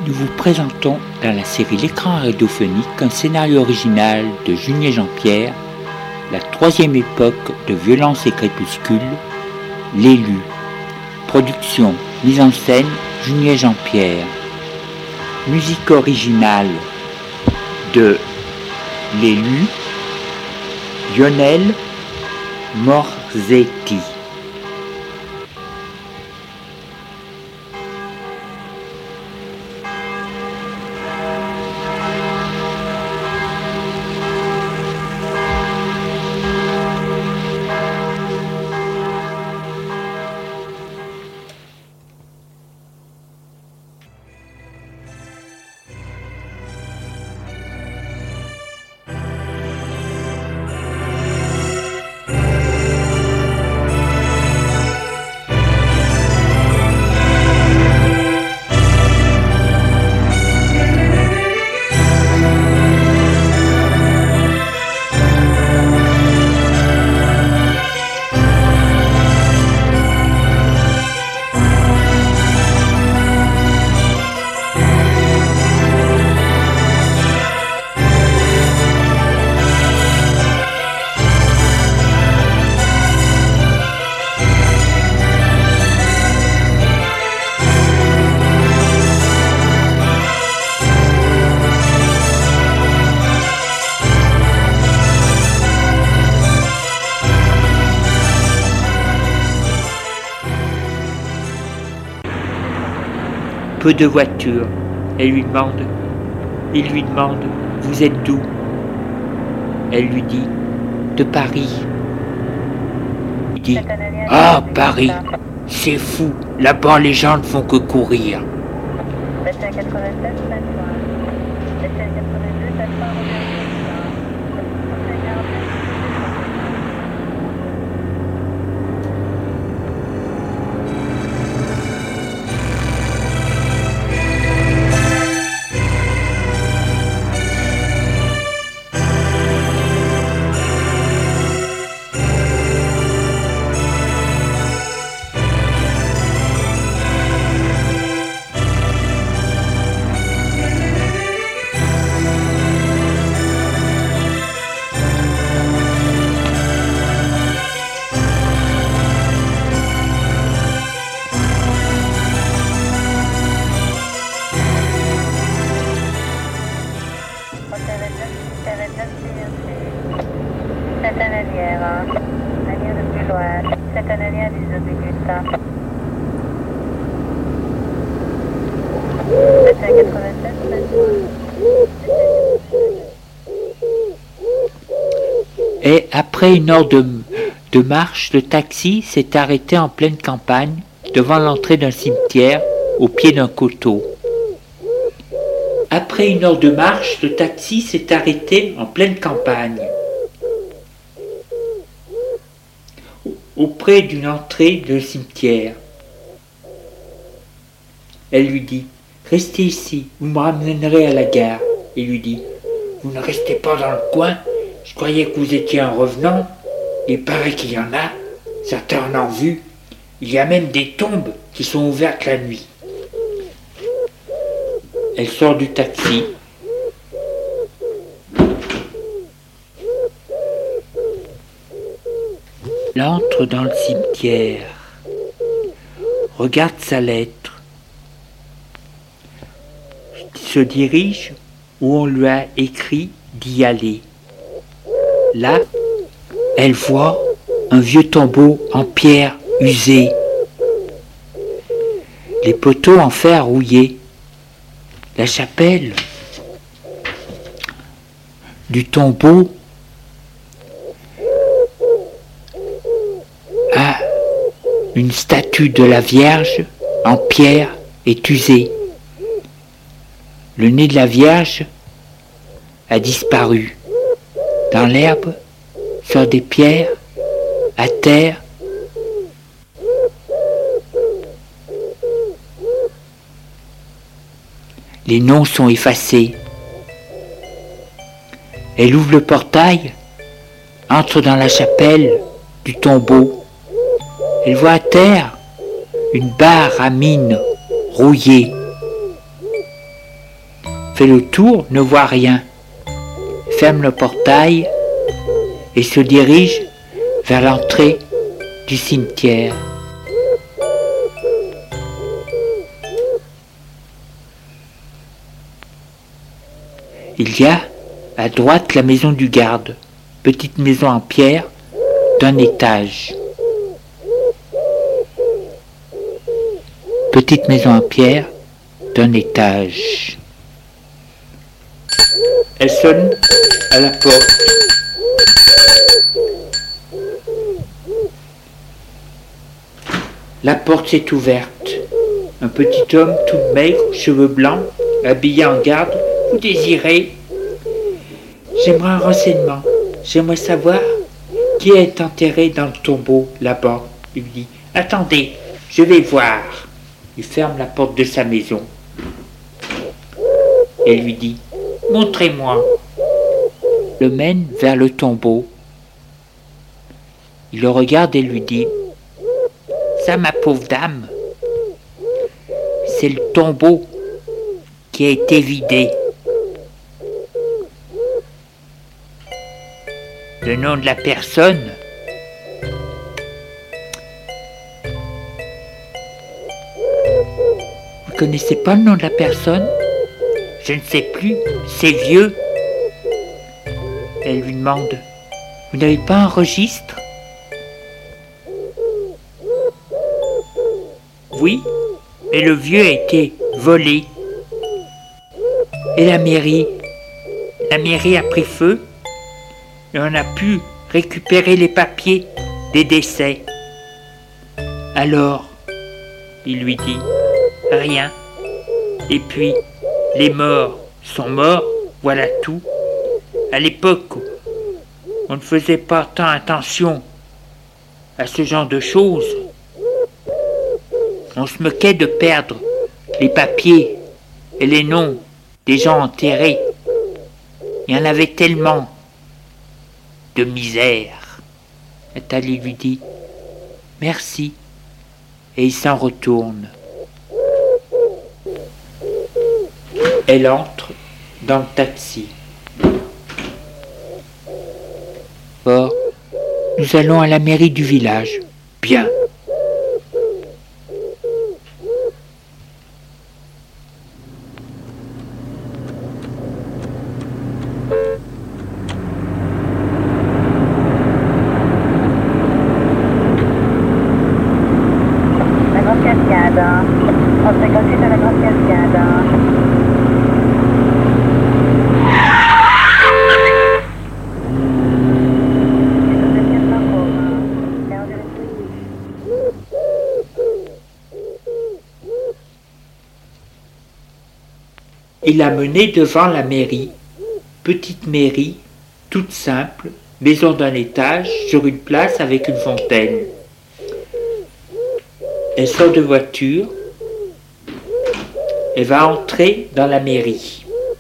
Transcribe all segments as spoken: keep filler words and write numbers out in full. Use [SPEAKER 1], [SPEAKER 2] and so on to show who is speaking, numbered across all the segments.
[SPEAKER 1] nous vous présentons dans la série L'écran radiophonique un scénario original de Junier Jean-Pierre, la troisième époque de Violence et Crépuscule, L'élu. Production, mise en scène, Junier Jean-Pierre. Musique originale de L'élu, Lionel Morzetti. Peu de voitures. Elle lui demande, il lui demande, vous êtes d'où? Elle lui dit, de Paris. Il dit, ah, Paris, c'est fou, là-bas les gens ne font que courir. Et après une heure de, de marche, le taxi s'est arrêté en pleine campagne, devant l'entrée d'un cimetière, au pied d'un coteau. Après une heure de marche, le taxi s'est arrêté en pleine campagne, auprès d'une entrée de cimetière. Elle lui dit, restez ici, vous me ramènerez à la gare. Il lui dit, vous ne restez pas dans le coin, je croyais que vous étiez un revenant. Il paraît qu'il y en a, certains en ont vu. Il y a même des tombes qui sont ouvertes la nuit. Elle sort du taxi. Elle entre dans le cimetière, regarde sa lettre, se dirige où on lui a écrit d'y aller. Là, elle voit un vieux tombeau en pierre usée, les poteaux en fer rouillé, la chapelle du tombeau a une statue de la Vierge en pierre est usée. Le nez de la Vierge a disparu. Dans l'herbe, sur des pierres, à terre, les noms sont effacés. Elle ouvre le portail, entre dans la chapelle du tombeau. Elle voit à terre une barre à mine rouillée. fait le tour, ne voit rien, ferme le portail et se dirige vers l'entrée du cimetière. Il y a à droite la maison du garde, petite maison en pierre d'un étage. Petite maison en pierre d'un étage. Elle sonne à la porte. La porte s'est ouverte. Un petit homme tout maigre, cheveux blancs, habillé en garde. Vous désirez? J'aimerais un renseignement. J'aimerais savoir qui est enterré dans le tombeau là-bas. Il lui dit, attendez, je vais voir. Il ferme la porte de sa maison. Et lui dit, montrez-moi. Le mène vers le tombeau. Il le regarde et lui dit, ça, ma pauvre dame, c'est le tombeau qui a été vidé. Le nom de la personne, vous ne connaissez pas le nom de la personne? Je ne sais plus, c'est vieux. Elle lui demande, vous n'avez pas un registre? Oui, mais le vieux a été volé. Et la mairie, la mairie a pris feu. Et on a pu récupérer les papiers des décès. Alors, il lui dit, rien. Et puis, les morts sont morts, voilà tout. À l'époque, on ne faisait pas tant attention à ce genre de choses. On se moquait de perdre les papiers et les noms des gens enterrés. Il y en avait tellement de misère. Nathalie lui dit merci et il s'en retourne. Elle entre dans le taxi. Or, nous allons à la mairie du village. Bien. Il l'a mené devant la mairie, petite mairie, toute simple, maison d'un étage, sur une place avec une fontaine. Elle sort de voiture et va entrer dans la mairie.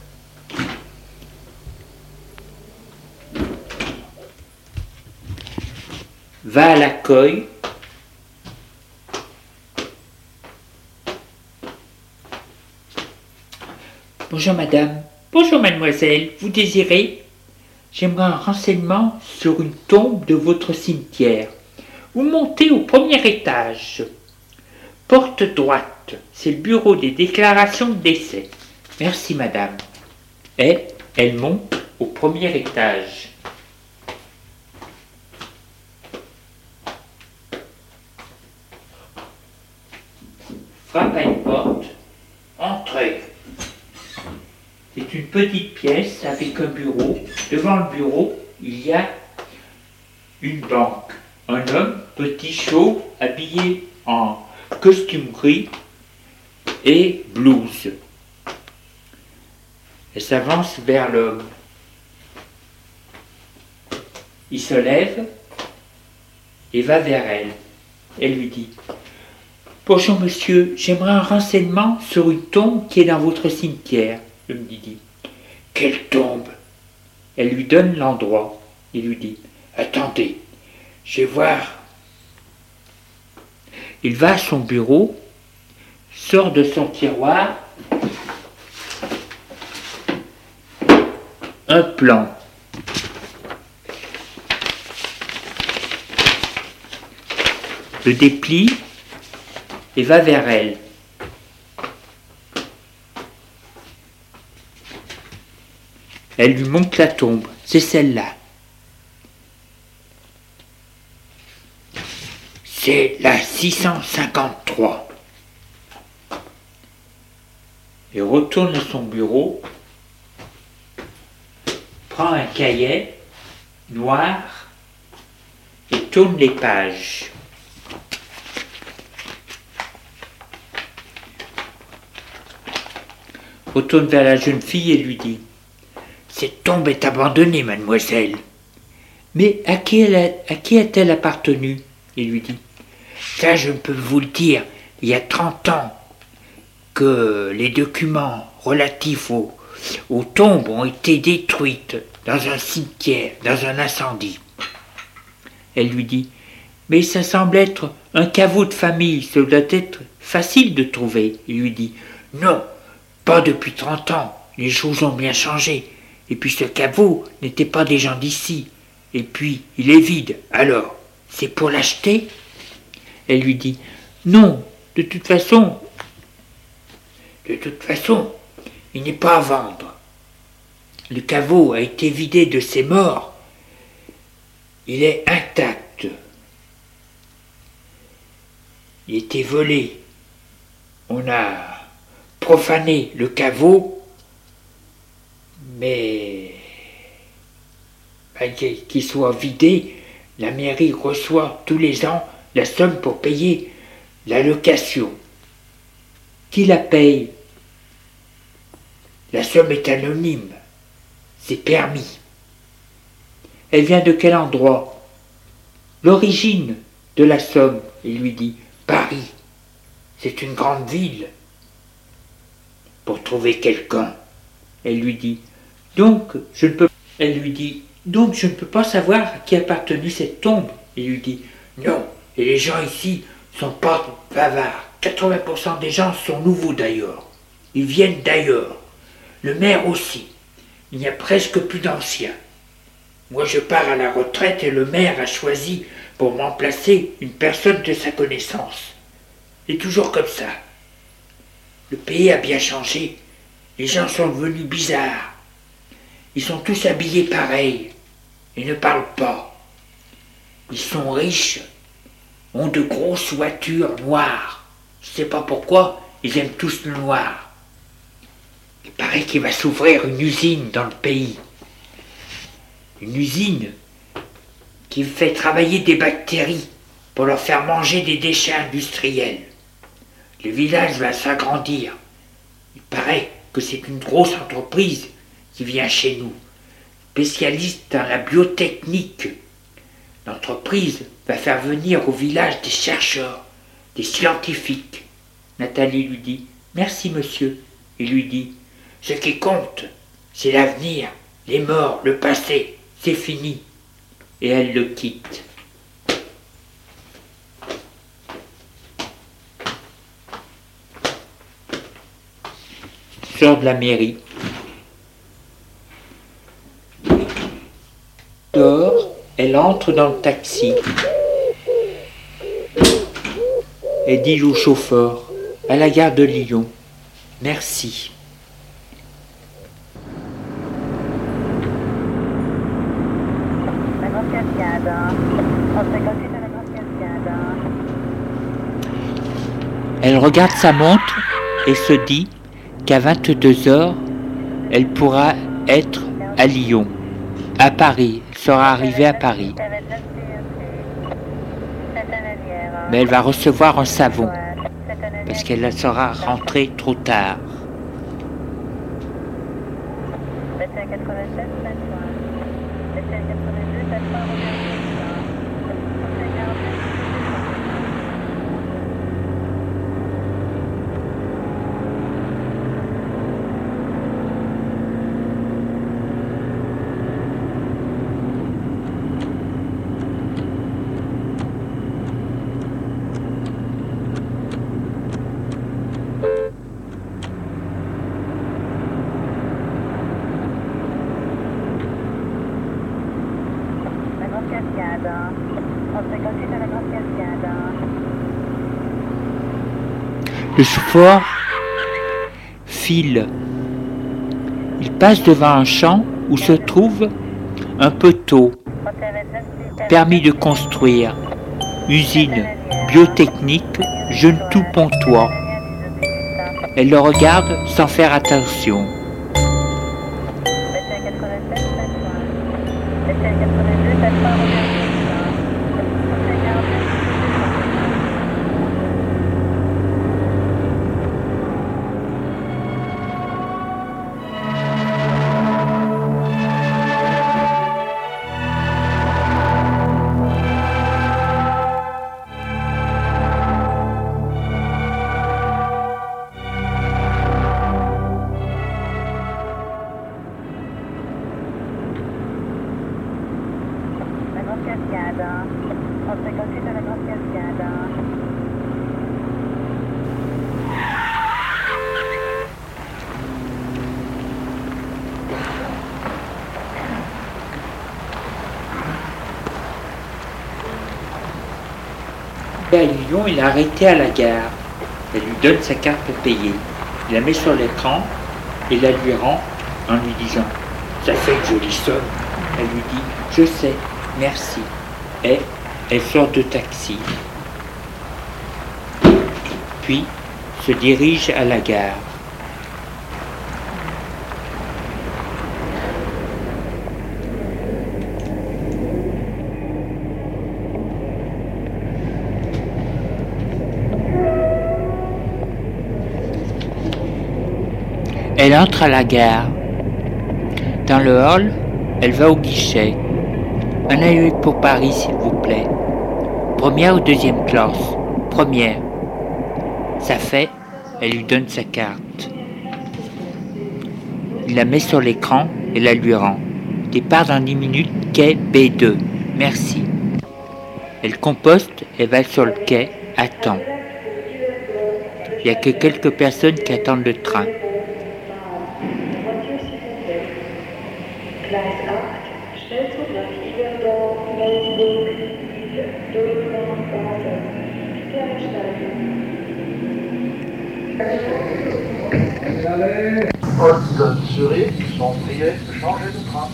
[SPEAKER 1] Va à l'accueil. Bonjour madame, bonjour mademoiselle, vous désirez? J'aimerais un renseignement sur une tombe de votre cimetière. Vous montez au premier étage. Porte droite, c'est le bureau des déclarations de décès. Merci madame. Et elle monte au premier étage. Frappe à une porte. Entrez. C'est une petite pièce avec un bureau. Devant le bureau, il y a une banque. Un homme, petit, chauve, habillé en costume gris et blouse. Elle s'avance vers l'homme. Il se lève et va vers elle. Elle lui dit « Bonjour monsieur, j'aimerais un renseignement sur une tombe qui est dans votre cimetière. » L'homme lui dit « Quelle tombe ?» Elle lui donne l'endroit. Il lui dit « Attendez, je vais voir. » Il va à son bureau, sort de son tiroir un plan. Le déplie et va vers elle. Elle lui montre la tombe, c'est celle-là. C'est la six cent cinquante-trois. Il retourne à son bureau, prend un cahier noir et tourne les pages. Retourne vers la jeune fille et lui dit: cette tombe est abandonnée, mademoiselle. Mais à qui, elle a, à qui a-t-elle appartenu? Il lui dit: ça, je ne peux vous le dire. Il y a trente ans que les documents relatifs aux, aux tombes ont été détruites dans un cimetière, dans un incendie. Elle lui dit: mais ça semble être un caveau de famille, ça doit être facile de trouver. Il lui dit: non, pas depuis trente ans, les choses ont bien changé. Et puis ce caveau n'était pas des gens d'ici. Et puis il est vide. Alors, c'est pour l'acheter? Elle lui dit: non, de toute façon, de toute façon, il n'est pas à vendre. Le caveau a été vidé de ses morts. Il est intact. Il était volé. On a profané le caveau, mais malgré qu'il soit vidé, la mairie reçoit tous les ans la somme pour payer la location. Qui la paye? La somme est anonyme. C'est permis. Elle vient de quel endroit? L'origine de la somme, il lui dit: Paris. C'est une grande ville. Pour trouver quelqu'un, elle lui dit: donc je ne peux. Elle lui dit: donc je ne peux pas savoir à qui appartenait cette tombe. Il lui dit: non, et les gens ici sont pas bavards. quatre-vingts pour cent des gens sont nouveaux d'ailleurs. Ils viennent d'ailleurs. Le maire aussi. Il n'y a presque plus d'anciens. Moi je pars à la retraite et le maire a choisi pour m'emplacer une personne de sa connaissance. Et toujours comme ça. Le pays a bien changé. Les gens sont devenus bizarres. Ils sont tous habillés pareil. Ils ne parlent pas. Ils sont riches. Ont de grosses voitures noires. Je ne sais pas pourquoi, ils aiment tous le noir. Il paraît qu'il va s'ouvrir une usine dans le pays. Une usine qui fait travailler des bactéries pour leur faire manger des déchets industriels. Le village va s'agrandir. Il paraît que c'est une grosse entreprise qui vient chez nous, spécialiste dans la biotechnique. L'entreprise va faire venir au village des chercheurs, des scientifiques. Nathalie lui dit: merci monsieur. Il lui dit: ce qui compte, c'est l'avenir, les morts, le passé, c'est fini. Et elle le quitte. Sort de la mairie. Dehors, elle entre dans le taxi. Elle dit au chauffeur: à la gare de Lyon, merci. Elle regarde sa montre et se dit qu'à vingt-deux heures, elle pourra être à Lyon, à Paris. Elle sera arrivée à Paris. Mais elle va recevoir un savon, parce qu'elle sera rentrée trop tard. Le chauffeur file. Il passe devant un champ où se trouve un poteau. Permis de construire. Usine biotechnique Jeune-Tout-Pontois. Elle le regarde sans faire attention. À Lyon, il est arrêté à la gare. Elle lui donne sa carte pour payer. Il la met sur l'écran et la lui rend en lui disant « Ça fait une jolie somme ». Elle lui dit « Je sais, merci ». Et elle sort de taxi. Puis se dirige à la gare. Elle entre à la gare. Dans le hall, elle va au guichet. Un œil pour Paris, s'il vous plaît. Première ou deuxième classe? Première. Ça fait, elle lui donne sa carte. Il la met sur l'écran et la lui rend. Départ dans dix minutes, quai B deux. Merci. Elle composte et va sur le quai, attend. Il n'y a que quelques personnes qui attendent le train.
[SPEAKER 2] Haute Zurich sont priés de changer de train.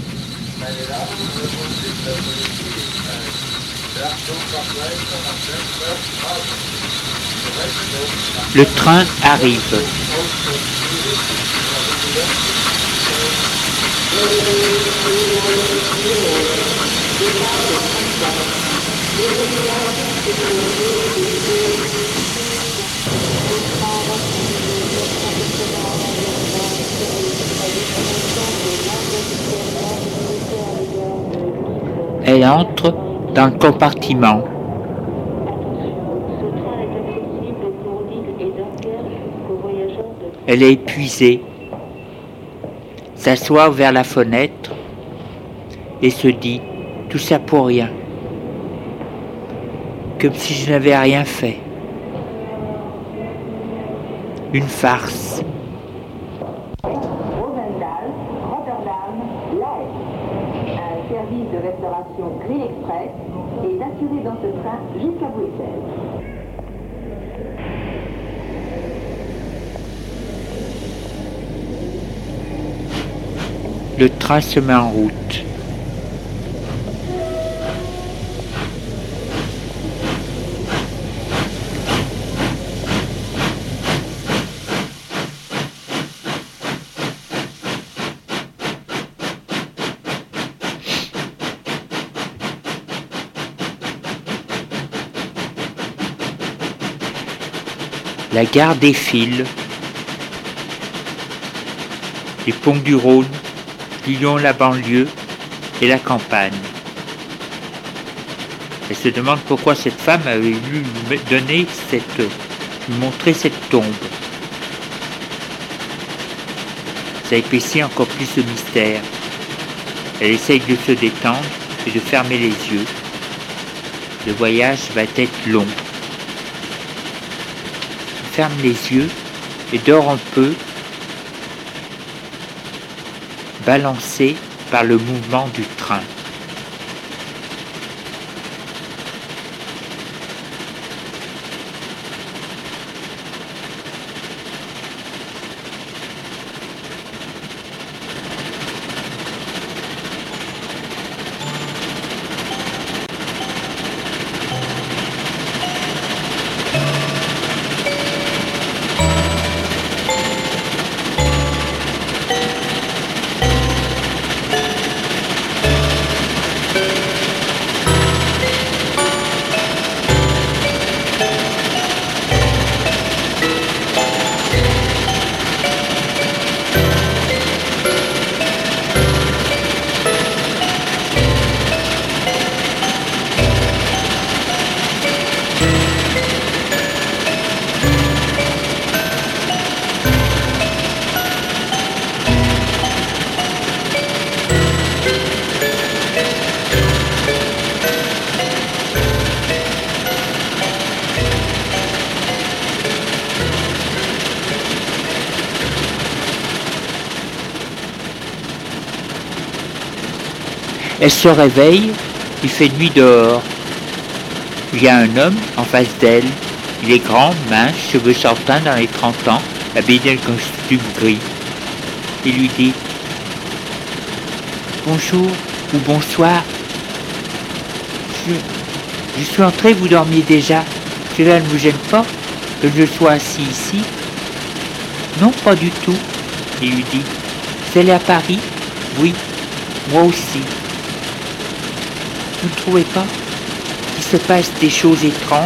[SPEAKER 1] Le train arrive. Elle entre dans le compartiment. Elle est épuisée, s'assoit vers la fenêtre et se dit « Tout ça pour rien », comme si je n'avais rien fait. Une farce.
[SPEAKER 3] De restauration Grill Express est assuré dans ce train jusqu'à Bruxelles.
[SPEAKER 1] Le train se met en route. La gare défile. Les ponts du Rhône, Lyon, la banlieue et la campagne. Elle se demande pourquoi cette femme avait voulu lui donner cette, lui montrer cette tombe. Ça épaissit encore plus ce mystère. Elle essaye de se détendre et de fermer les yeux. Le voyage va être long. Ferme les yeux et dort un peu, balancé par le mouvement du train. Elle se réveille, il fait nuit dehors. Il y a un homme en face d'elle. Il est grand, mince, cheveux châtains dans les trente ans, habillé d'un costume gris. Il lui dit « Bonjour ou bonsoir. Je, je suis entré, vous dormiez déjà. Cela ne vous gêne pas que je sois assis ici ?» ?»« Non, pas du tout. » Il lui dit « Vous allez à Paris ?»« Oui, moi aussi. » »« Vous ne trouvez pas qu'il se passe des choses étranges ?»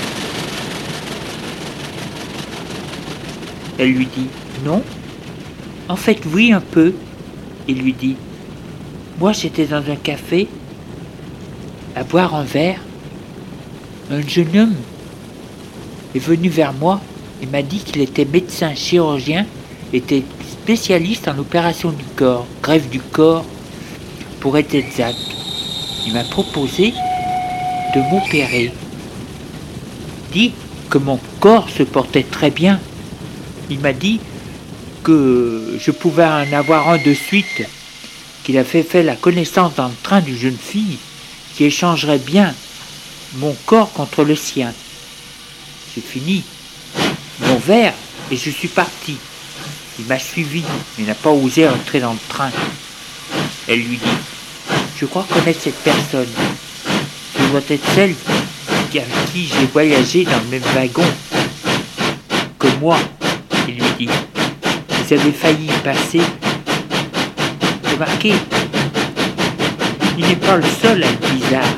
[SPEAKER 1] Elle lui dit « Non. En fait, oui, un peu. » Il lui dit « Moi, j'étais dans un café, à boire un verre. Un jeune homme est venu vers moi et m'a dit qu'il était médecin chirurgien, était spécialiste en opération du corps, greffe du corps, pour être exact. Il m'a proposé de m'opérer. Dit que mon corps se portait très bien. Il m'a dit que je pouvais en avoir un de suite, qu'il avait fait la connaissance dans le train d'une jeune fille qui échangerait bien mon corps contre le sien. J'ai fini mon verre et je suis parti. Il m'a suivi, mais n'a pas osé entrer dans le train. Elle lui dit « Je crois connaître cette personne. Ce doit être celle avec qui j'ai voyagé dans le même wagon que moi. » Il lui dit « Vous avez failli y passer. Remarquez, il n'est pas le seul à être bizarre.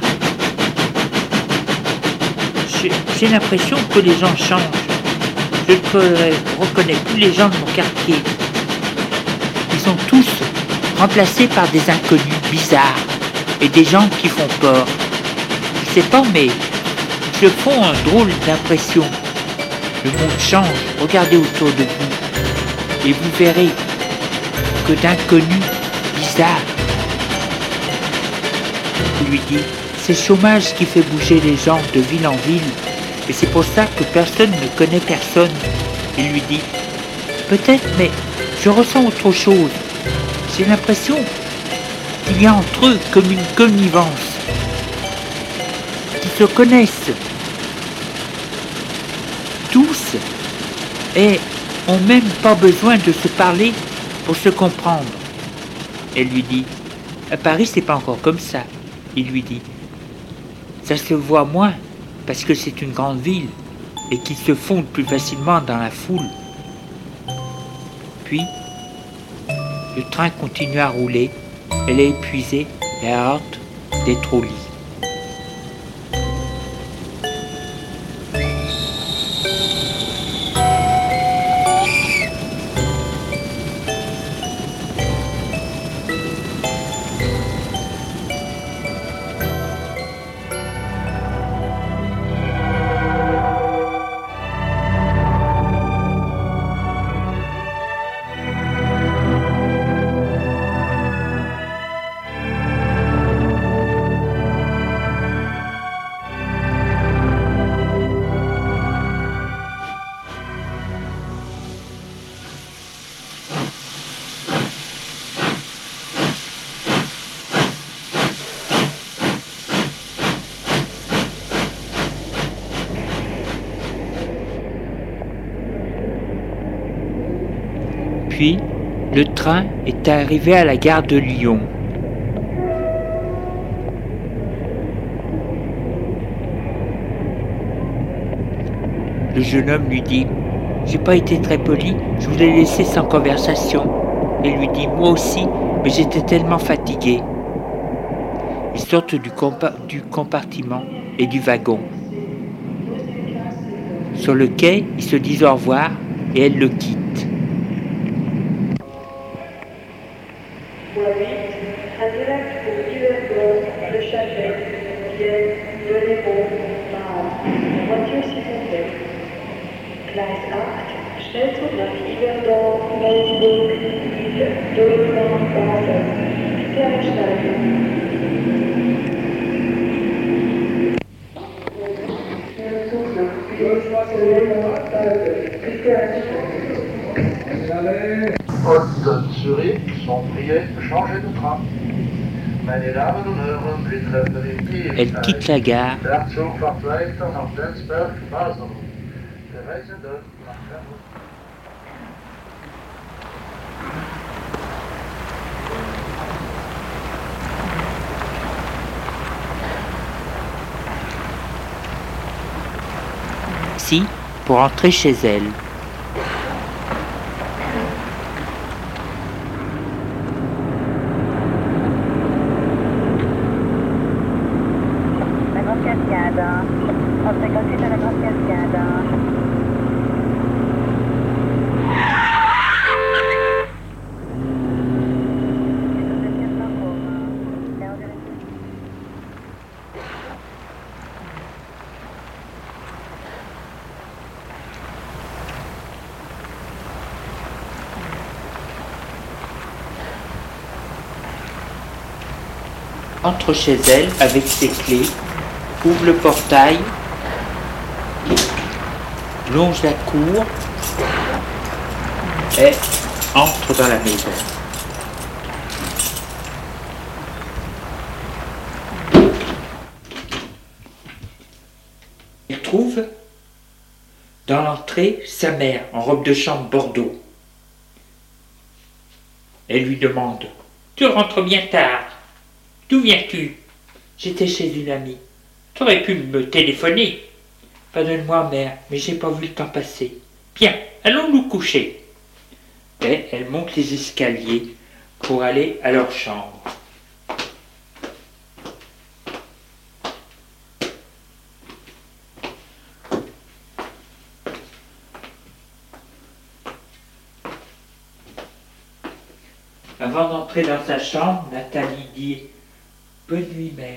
[SPEAKER 1] J'ai l'impression que les gens changent. Je ne reconnais plus les gens de mon quartier. Ils sont tous remplacés par des inconnus bizarres et des gens qui font peur. Je sais pas, mais ils se font un drôle d'impression. Le monde change. Regardez autour de vous et vous verrez que d'inconnus bizarres. » Il lui dit « C'est le chômage qui fait bouger les gens de ville en ville. Et c'est pour ça que personne ne connaît personne. » Il lui dit « Peut-être, mais je ressens autre chose. J'ai l'impression qu'il y a entre eux comme une connivence. Qu'ils se connaissent tous et ont même pas besoin de se parler pour se comprendre. » Elle lui dit « À Paris, c'est pas encore comme ça. » Il lui dit « Ça se voit moins parce que c'est une grande ville et qu'ils se fondent plus facilement dans la foule. » Puis, le train continue à rouler. Elle est épuisée et a hâte d'être au lit. Puis, le train est arrivé à la gare de Lyon. Le jeune homme lui dit « J'ai pas été très poli, je vous l'ai laissé sans conversation. » Il lui dit « Moi aussi, mais j'étais tellement fatigué. » Ils sortent du, compa- du compartiment et du wagon. Sur le quai, ils se disent au revoir et elle le quitte.
[SPEAKER 4] Un direct pour Yverdon, Le Châtelet, Vienne, Delémont, Mahon. Voiture s'il vous plaît. Gleis acht, Schnellzug nach Yverdon, Meldburg, Lille, Delémont, Basel. Bitte einsteigen. Schnellzug nach Lille, Delémont, Basel. Bitte einsteigen.
[SPEAKER 2] Haute Zurich sont priés de changer de train. Meine Damen und Herren, wir treffen in Kiel.
[SPEAKER 1] Elle quitte la gare.
[SPEAKER 2] Der Zug fährt weiter nach Densberg-Basel. Der Reisende nach Fernost.
[SPEAKER 1] Ici, pour rentrer chez elle.
[SPEAKER 5] La Grande Cascade. Entrée gratuite à la Grande Cascade.
[SPEAKER 1] Entre chez elle avec ses clés, ouvre le portail, longe la cour et entre dans la maison. Elle trouve dans l'entrée sa mère en robe de chambre bordeaux. Elle lui demande « Tu rentres bien tard. D'où viens-tu ? » ?»« J'étais chez une amie. »« Tu aurais pu me téléphoner. »« Pardonne-moi, mère, mais j'ai pas vu le temps passer. »« Bien, allons nous coucher. » Et elle monte les escaliers pour aller à leur chambre. Avant d'entrer dans sa chambre, Nathalie dit « Bonne nuit, mère. »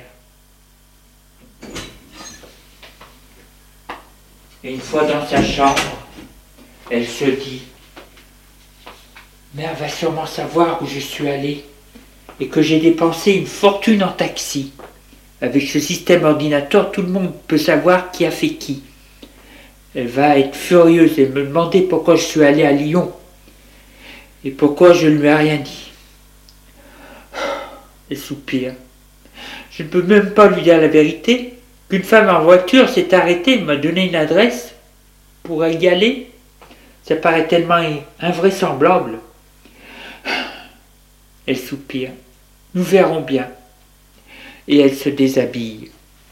[SPEAKER 1] Et une fois dans sa chambre, elle se dit « Mère va sûrement savoir où je suis allée et que j'ai dépensé une fortune en taxi. Avec ce système ordinateur, tout le monde peut savoir qui a fait qui. Elle va être furieuse et me demander pourquoi je suis allée à Lyon et pourquoi je ne lui ai rien dit. » Elle soupire. Je ne peux même pas lui dire la vérité, qu'une femme en voiture s'est arrêtée et m'a donné une adresse pour y aller. Ça paraît tellement invraisemblable. Elle soupire. Nous verrons bien. Et elle se déshabille.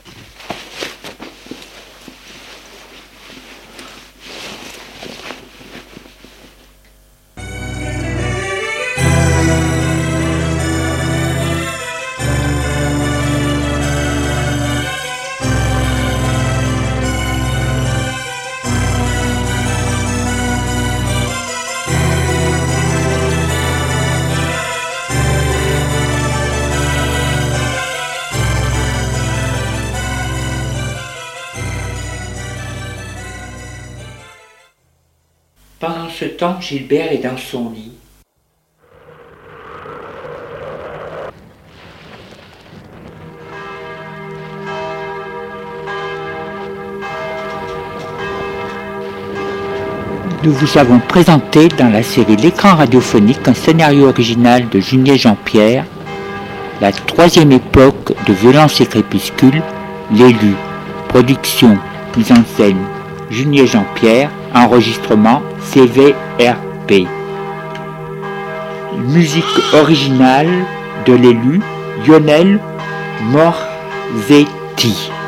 [SPEAKER 1] Pendant ce temps, Gilbert est dans son lit. Nous vous avons présenté dans la série L'écran radiophonique un scénario original de Junier Jean-Pierre, la troisième époque de Violence et Crépuscule, l'élu, production, mise en scène, Junier Jean-Pierre, enregistrement C V R P. Musique originale de l'élu Lionel Morzetti.